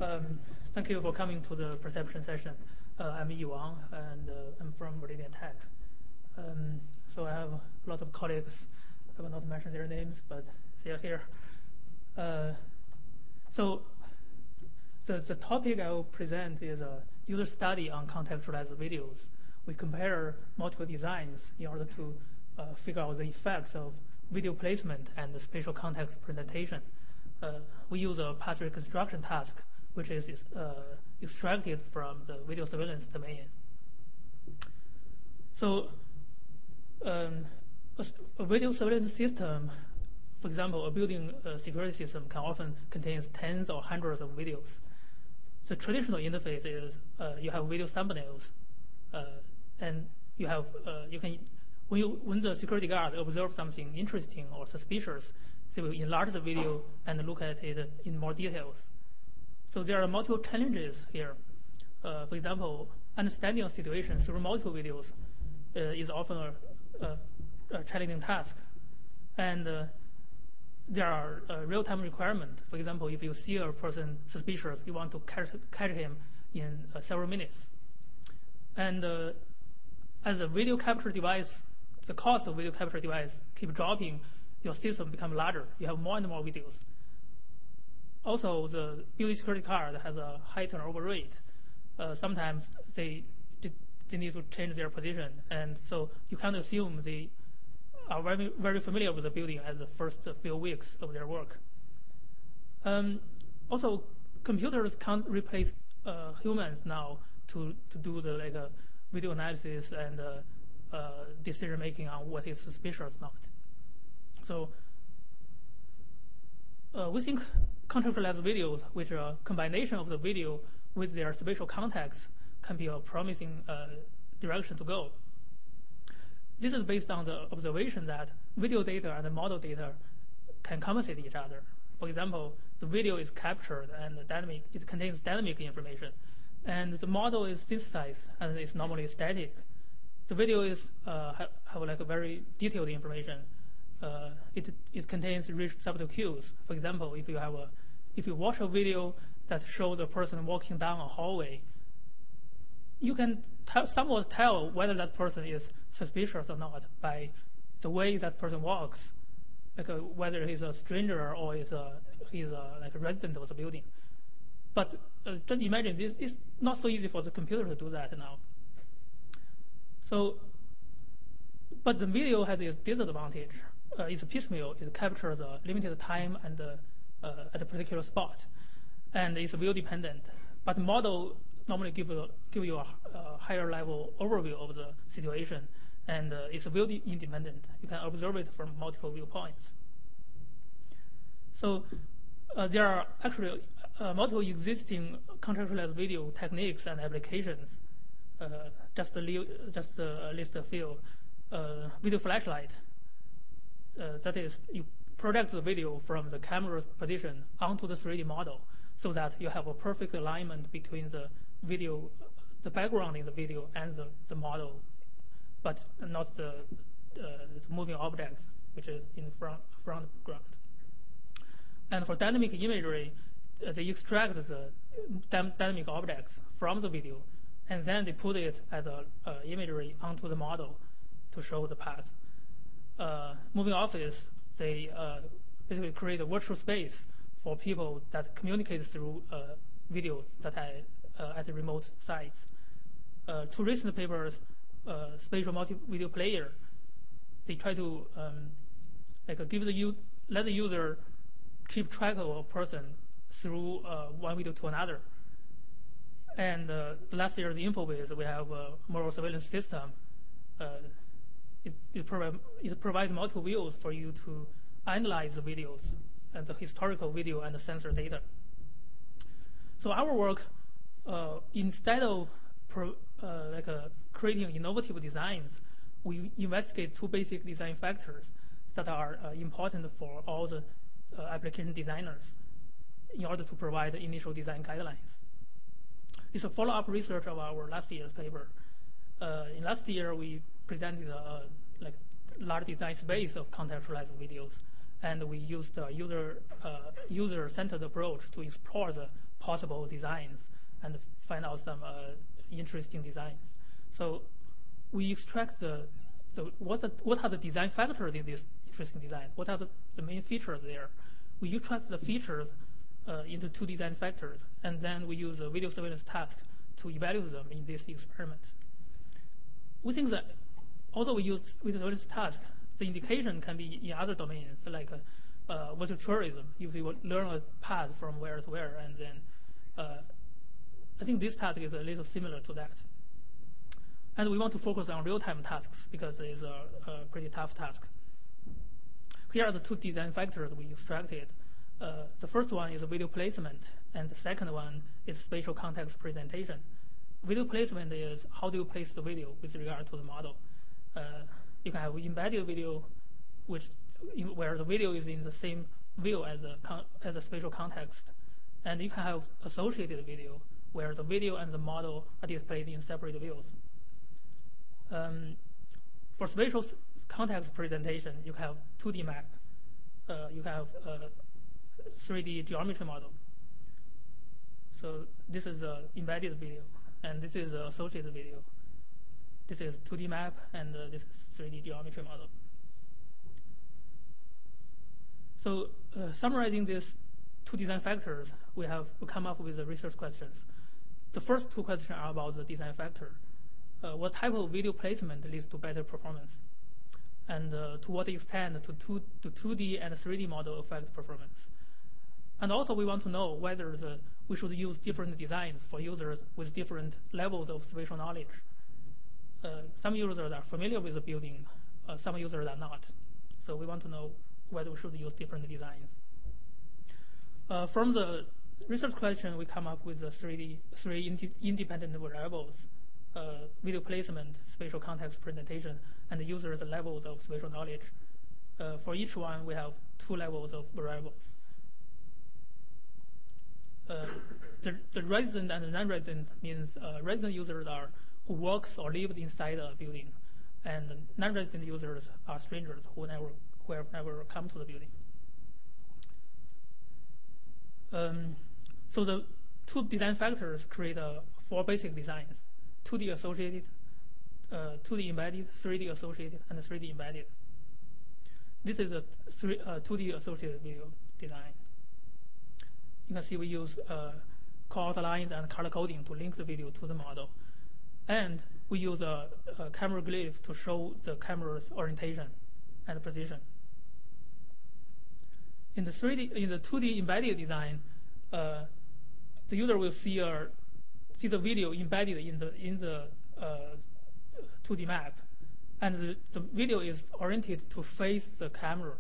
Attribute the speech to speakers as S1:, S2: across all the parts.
S1: Thank you for coming to the perception session. I'm Yi Wang, and I'm from Meridian Tech. So I have a lot of colleagues. I will not mention their names, but they are here. So the topic I will present is a user study on contextualized videos. We compare multiple designs in order to figure out the effects of video placement and the spatial context presentation. We use a path reconstruction task, which is extracted from the video surveillance domain. So a video surveillance system, for example, a building security system can often contain tens or hundreds of videos. The traditional interface is you have video thumbnails, and you have when the security guard observes something interesting or suspicious, they will enlarge the video and look at it in more details. So there are multiple challenges here. For example, understanding a situation through multiple videos is often a challenging task. And there are real-time requirements. For example, if you see a person suspicious, you want to catch him in several minutes. And as a video capture device, the cost of video capture device keep dropping, your system becomes larger. You have more and more videos. Also, the building security card has a high turnover rate. Sometimes they need to change their position, and so you can't assume they are very, very familiar with the building as the first few weeks of their work. Also, computers can't replace humans now to do the video analysis and decision making on what is suspicious or not. So we think contextualized videos, which are a combination of the video with their spatial context, can be a promising direction to go. This is based on the observation that video data and the model data can compensate each other. For example, the video is captured and it contains dynamic information, and the model is synthesized and it's normally static. The video is have like a very detailed information. It contains rich subtle cues. For example, if you watch a video that shows a person walking down a hallway, you can somewhat tell whether that person is suspicious or not by the way that person walks, whether he's a stranger or he's a resident of the building. But just imagine this is not so easy for the computer to do that now. So, but the video has its disadvantage. It's piecemeal. It captures a limited time and at a particular spot, and it's view dependent. But model normally give you a higher level overview of the situation, and it's view independent. You can observe it from multiple viewpoints. So there are actually multiple existing contextualized video techniques and applications. Just list a few. Video flashlight. That is, you project the video from the camera's position onto the 3D model so that you have a perfect alignment between the video, the background in the video, and the model, but not the moving objects, which is in front ground. And for dynamic imagery, they extract the dynamic objects from the video, and then they put it as imagery onto the model to show the path. Moving office, they basically create a virtual space for people that communicate through videos that are at the remote sites. Two recent papers, spatial multi-video player, they try to let the user keep track of a person through one video to another. And last year's InfoWiz, we have a moral surveillance system. It provides multiple views for you to analyze the videos and the historical video and the sensor data. So our work, instead of creating innovative designs, we investigate two basic design factors that are important for all the application designers in order to provide initial design guidelines. It's a follow-up research of our last year's paper. In last year, we presented a large design space of contextualized videos, and we used a user-centered approach to explore the possible designs and find out some interesting designs. So we extract what are the design factors in this interesting design? What are the main features there? We extract the features into 2 design factors, and then we use a video surveillance task to evaluate them in this experiment. We think that although we use video surveillance task, the indication can be in other domains, like virtual tourism. If you learn a path from where to where, and then I think this task is a little similar to that. And we want to focus on real-time tasks because it is a pretty tough task. Here are the 2 design factors we extracted. The first one is video placement, and the second one is spatial context presentation. Video placement is how do you place the video with regard to the model. You can have embedded video, where the video is in the same view as a spatial context, and you can have associated video, where the video and the model are displayed in separate views. For spatial context presentation, you have 2D map. You have 3D geometry model. So this is the embedded video, and this is the associated video. This is 2D map, and this is 3D geometry model. So summarizing these 2 design factors, we come up with the research questions. The first 2 questions are about the design factor. What type of video placement leads to better performance? And to what extent do 2D and 3D model affect performance? And also we want to know whether we should use different designs for users with different levels of spatial knowledge. Some users are familiar with the building, some users are not. So we want to know whether we should use different designs. From the research question, we come up with the 3 independent variables: video placement, spatial context presentation, and the user's levels of spatial knowledge. For each one, we have 2 levels of variables. The resident and non-resident means resident users are who works or lives inside a building, and non-resident users are strangers who have never come to the building. So the 2 design factors create 4 basic designs: 2D associated, 2D embedded, 3D associated, and 3D embedded. This is a 2D associated video design. You can see we use callout lines and color coding to link the video to the model. And we use a camera glyph to show the camera's orientation and position. In the 2D embedded design, the user will see the video embedded in the 2D map, and the video is oriented to face the camera.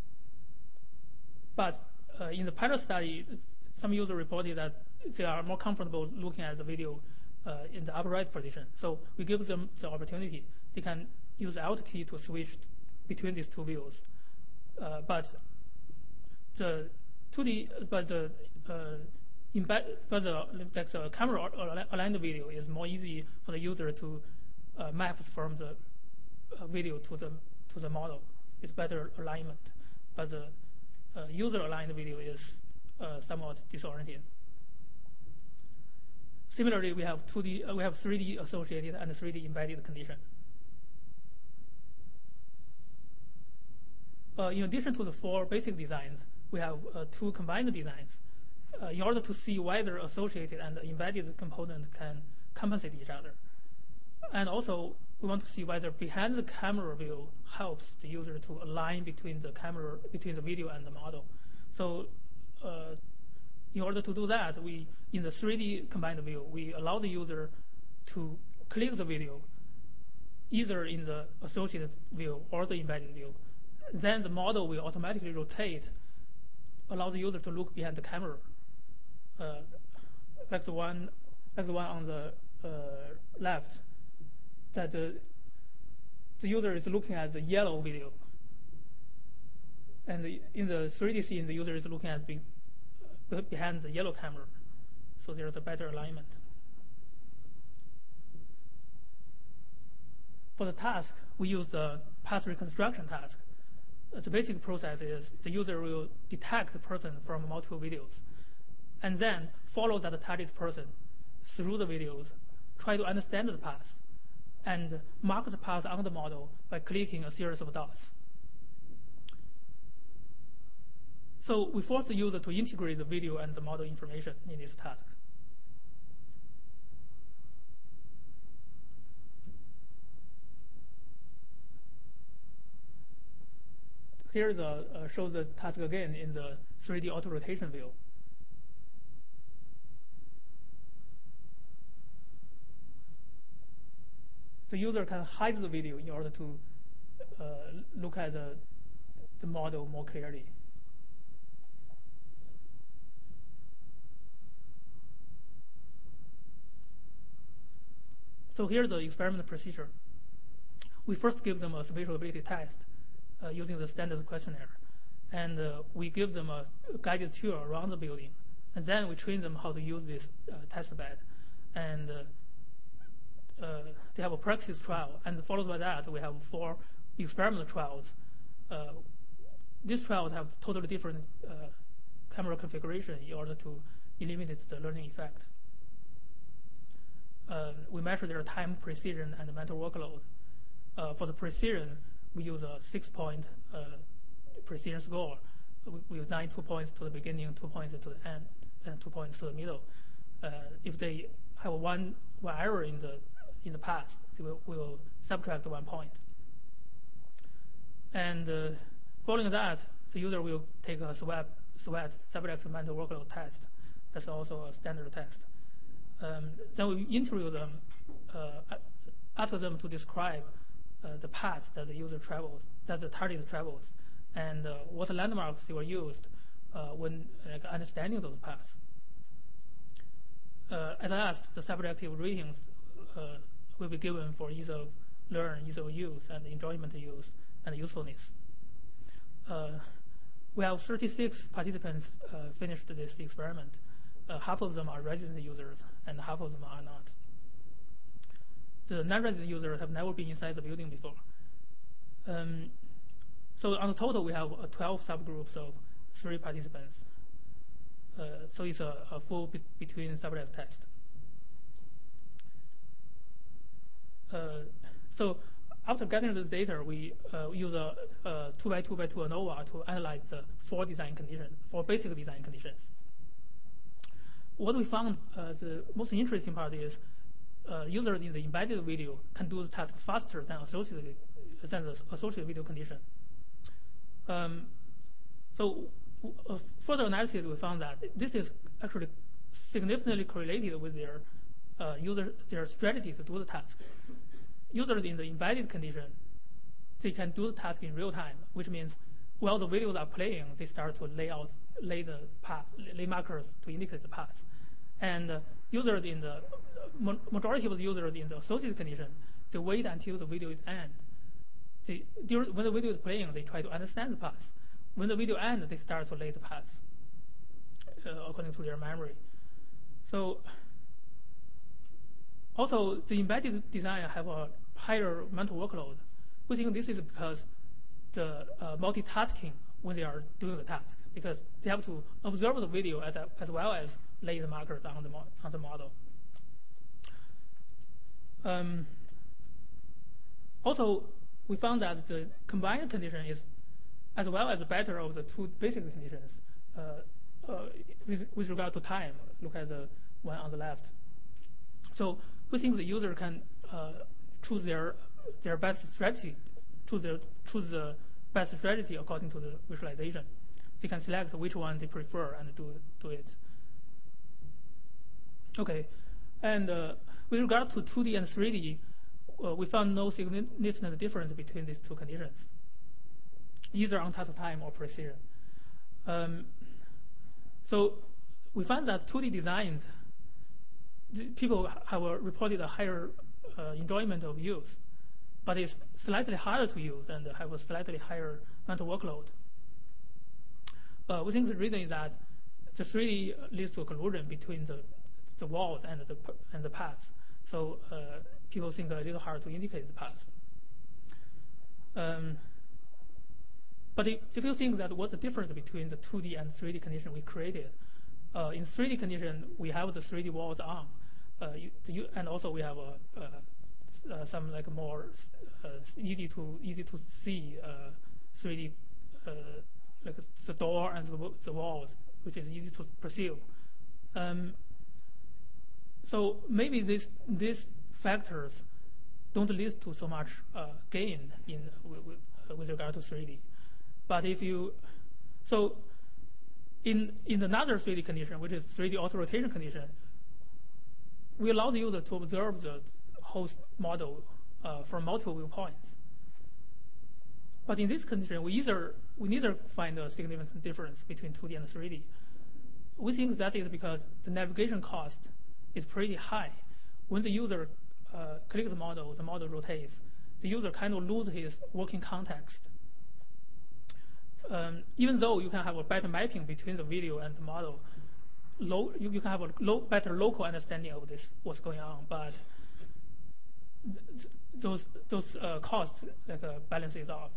S1: But in the pilot study, some users reported that they are more comfortable looking at the video in the upper right position. So we give them the opportunity. They can use the Alt key to switch between these 2 views. But the camera aligned video is more easy for the user to map from the video to the model. It's better alignment. But the user aligned video is somewhat disoriented. Similarly, we have 3D associated and 3D embedded condition. In addition to the 4 basic designs, we have 2 combined designs in order to see whether associated and embedded component can compensate each other. And also, we want to see whether behind the camera view helps the user to align between the video and the model. So in order to do that, in the 3D combined view, we allow the user to click the video either in the associated view or the embedded view. Then the model will automatically rotate, allow the user to look behind the camera, like the one on the left, that the user is looking at the yellow video. And in the 3D scene, the user is looking at behind the yellow camera. So there's a better alignment. For the task, we use the path reconstruction task. The basic process is the user will detect the person from multiple videos. and then follow that target person through the videos, try to understand the path, and mark the path on the model by clicking a series of dots. So we force the user to integrate the video and the model information in this task. Here shows the task again in the 3D auto rotation view. The user can hide the video in order to look at the model more clearly. So here's the experiment procedure. We first give them a spatial ability test using the standard questionnaire. And we give them a guided tour around the building. And then we train them how to use this test bed. And they have a practice trial. And followed by that, we have 4 experimental trials. These trials have totally different camera configuration in order to eliminate the learning effect. We measure their time, precision, and mental workload. For the precision, we use a 6-point precision score. We assign 2 points to the beginning, 2 points to the end, and 2 points to the middle. If they have one error in the past, we'll subtract 1 point. And following that, the user will take a SWAT subject mental workload test. That's also a standard test. Then we interview them, ask them to describe the path that the user travels, that the target travels, and what landmarks they were used when understanding those paths. As I asked, the subjective ratings will be given for ease of learn, ease of use, and enjoyment use, and usefulness. We have 36 participants finished this experiment. Half of them are resident users, and half of them are not. The non-resident users have never been inside the building before. So on the total, we have 12 subgroups of 3 participants. So it's a full between subject test. So after getting this data, we use a 2x2x2 ANOVA to analyze the 4 basic design conditions. What we found, the most interesting part is users in the embedded video can do the task faster than the associated video condition. So further analysis, we found that this is actually significantly correlated with their strategy to do the task. Users in the embedded condition, they can do the task in real time, which means while the videos are playing, they start to lay the path, lay markers to indicate the path. And users in the majority of the users in the associated condition, they wait until the video is end. When the video is playing, they try to understand the path. When the video ends, they start to lay the path according to their memory. So also, the embedded design have a higher mental workload. We think this is because the multitasking when they are doing the task, because they have to observe the video as well as lay the markers on the model. Also, we found that the combined condition is as well as better of the 2 basic conditions with regard to time. Look at the one on the left. So we think the user can choose their best strategy, choose the best strategy according to the visualization. They can select which one they prefer and do it. Okay, and with regard to 2D and 3D, we found no significant difference between these 2 conditions, either on task time or precision. So we found that 2D designs, people have reported a higher enjoyment of use, but it's slightly harder to use and have a slightly higher mental workload. We think the reason is that the 3D leads to a collusion between the walls and the paths. So people think a little hard to indicate the path. But if you think that what's the difference between the 2D and 3D condition we created, in 3D condition, we have the 3D walls on, and also we have some like more easy to see 3D like the door and the walls, which is easy to perceive. So maybe these factors don't lead to so much gain with regard to 3D. But if you in another 3D condition, which is 3D auto-rotation condition, we allow the user to observe the host model from multiple viewpoints. But in this condition, we neither find a significant difference between 2D and 3D. We think that is because the navigation cost is pretty high. When the user clicks the model rotates. The user kind of loses his working context. Even though you can have a better mapping between the video and the model, you can have a better local understanding of what's going on, but those costs balances off.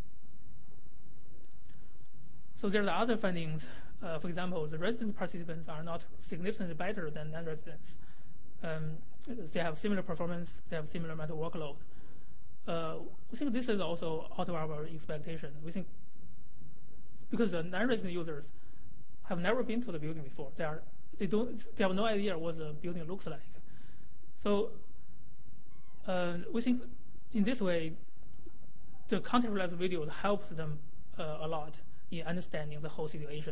S1: So there are other findings. For example, the resident participants are not significantly better than non-residents. They have similar performance. They have similar mental workload. We think this is also out of our expectation. We think because the non-resident users have never been to the building before, they have no idea what the building looks like. So we think in this way, the contextualized videos helps them a lot in understanding the whole situation.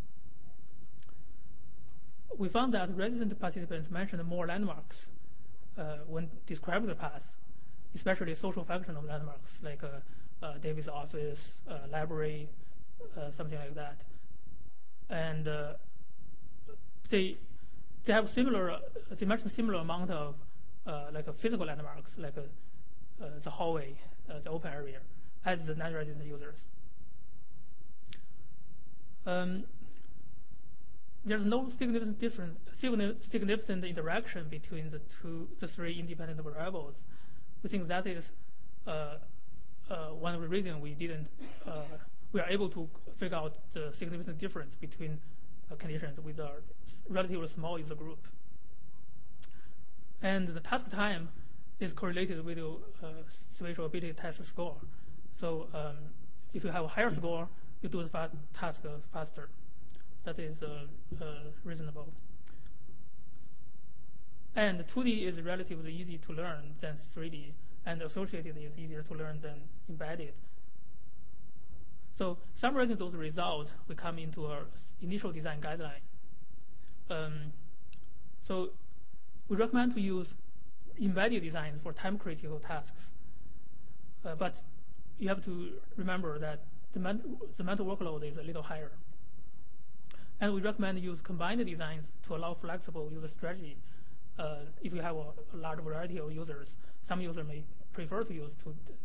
S1: We found that resident participants mentioned more landmarks when describing the path, especially social function of landmarks like David's office, library, something like that. And they have similar. They mentioned similar amount of like physical landmarks, like the hallway, the open area, as the non-resident users. There's no significant interaction between the three independent variables. We think that is one of the reasons we are able to figure out the significant difference between conditions with a relatively small user group. And the task time is correlated with the spatial ability test score. So if you have a higher score, you do the task faster. That is reasonable. And 2D is relatively easy to learn than 3D, and associated is easier to learn than embedded. So summarizing those results, we come into our initial design guideline. So we recommend to use embedded designs for time-critical tasks. But you have to remember that the mental workload is a little higher. And we recommend use combined designs to allow flexible user strategy. If you have a large variety of users, some users may prefer to use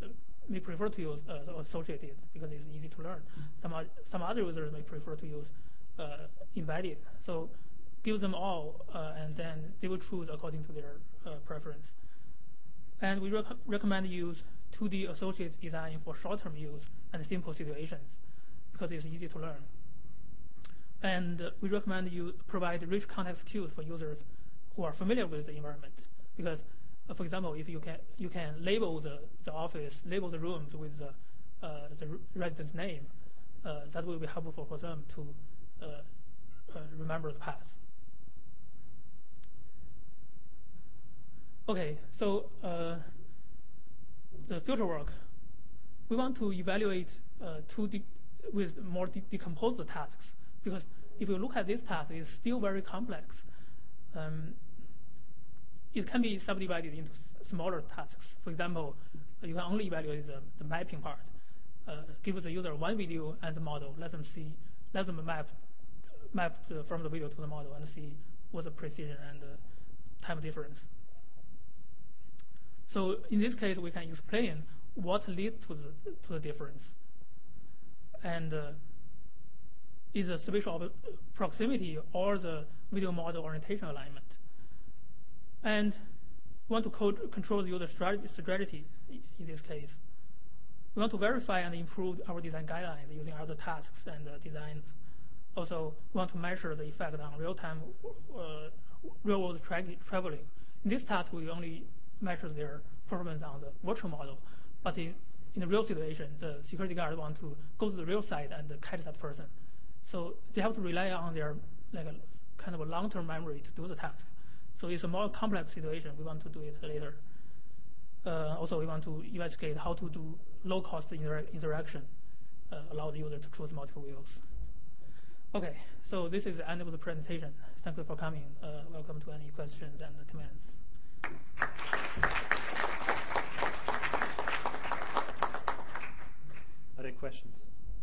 S1: associated because it's easy to learn. Some other users may prefer to use embedded. So give them all, and then they will choose according to their preference. And we recommend use 2D associated design for short-term use and simple situations because it's easy to learn. And we recommend you provide rich context cues for users who are familiar with the environment. Because, for example, if you can label the office, label the rooms with the resident's name, that will be helpful for them to remember the path. Okay, so the future work. We want to evaluate with more decomposed tasks. Because if you look at this task, it's still very complex. It can be subdivided into smaller tasks. For example, you can only evaluate the mapping part. Give the user one video and the model. Let them map from the video to the model and see what's the precision and time difference. So in this case, we can explain what leads to the difference. And is the spatial proximity or the video model orientation alignment. And we want to control the user strategy in this case. We want to verify and improve our design guidelines using other tasks and designs Also, we want to measure the effect on real-time, real-world traveling. In this task, we only measure their performance on the virtual model, but in the real situation, the security guard want to go to the real site and catch that person. So they have to rely on their kind of a long-term memory to do the task. So it's a more complex situation. We want to do it later. Also, we want to investigate how to do low-cost interaction, allow the user to choose multiple views. Okay, so this is the end of the presentation. Thank you for coming. Welcome to any questions and comments.
S2: Are there questions?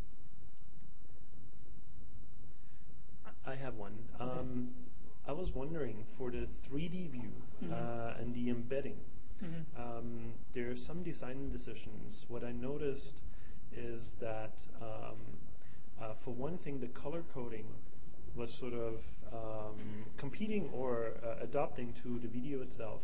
S2: I have one. I was wondering, for the 3D view and the embedding, there are some design decisions. What I noticed is that, for one thing, the color coding was sort of competing or adapting to the video itself.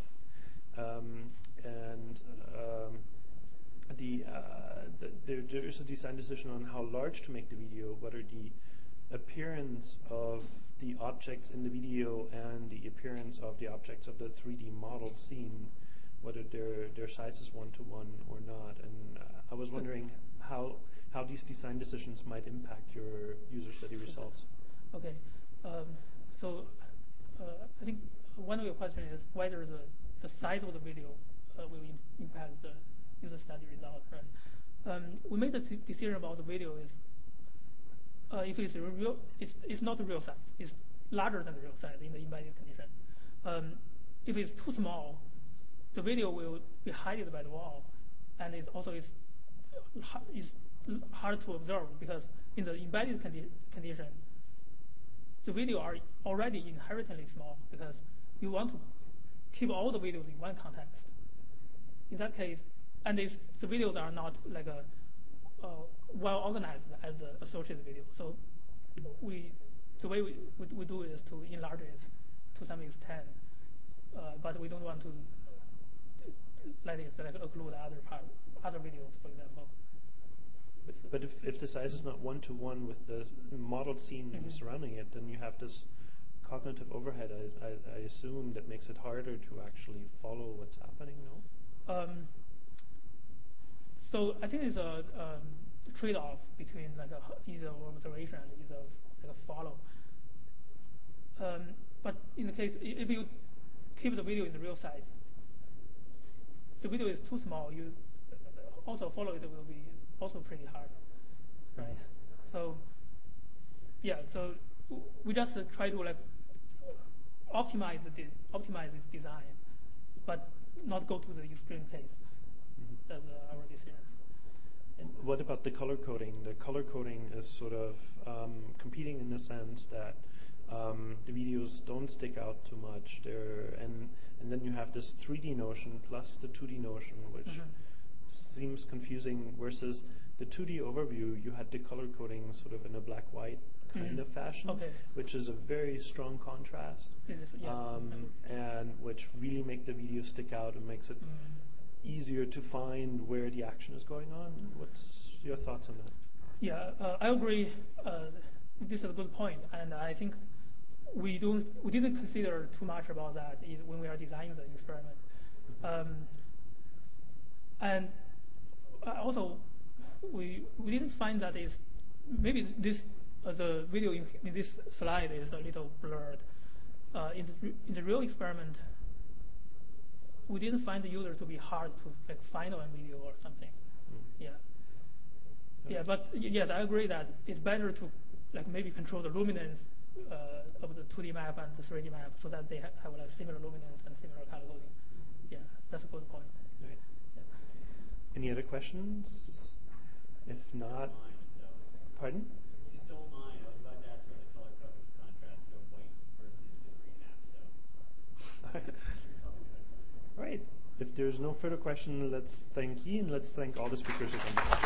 S2: There is a design decision on how large to make the video, whether the appearance of the objects in the video and the appearance of the objects of the 3D model scene, whether their size is 1-to-1 or not. And I was wondering how these design decisions might impact your user study results.
S1: Okay. So I think one of your questions is whether the size of the video will impact the user study result, right? We made the decision about the video is if it's real, it's not the real size. It's larger than the real size in the embedded condition. If it's too small, the video will be hidden by the wall, and it also is hard to observe because in the embedded condition, the video are already inherently small because you want to keep all the videos in one context. In that case, and the videos are not like well organized as the associated video. So the way we do is to enlarge it to some extent, but we don't want to let it occlude other videos, for example.
S2: But if the size is not 1-to-1 with the modeled scene surrounding it, then you have this cognitive overhead, I assume, that makes it harder to actually follow what's happening, no?
S1: So I think it's a trade-off between either observation and either follow. But in the case, if you keep the video in the real size, the video is too small, you also follow it will be also pretty hard, right? So yeah, so we just try to optimize this design, but not go to the extreme case. That's our decision.
S2: And what about the color coding? The color coding is sort of competing in the sense that the videos don't stick out too much there, and then you have this 3D notion plus the 2D notion, which seems confusing, versus the 2D overview, you had the color coding sort of in a black-white kind of fashion, which is a very strong contrast, and which really make the video stick out and makes it easier to find where the action is going on. What's your thoughts on that?
S1: Yeah, I agree. This is a good point, and I think we didn't consider too much about that when we are designing the experiment. And also, we didn't find that maybe the video in this slide is a little blurred. In the real experiment, we didn't find the user to be hard to find one video or something. Yeah, but yes, I agree that it's better to maybe control the luminance of the 2D map and the 3D map so that they have similar luminance and similar color coding. Yeah, that's a good point.
S2: Right. Yeah. Any other questions? If not, pardon?
S3: You stole mine. I was about to ask for the color coding contrast of white versus the green map. So.
S2: All right. If there's no further question, let's thank Yi and let's thank all the speakers again.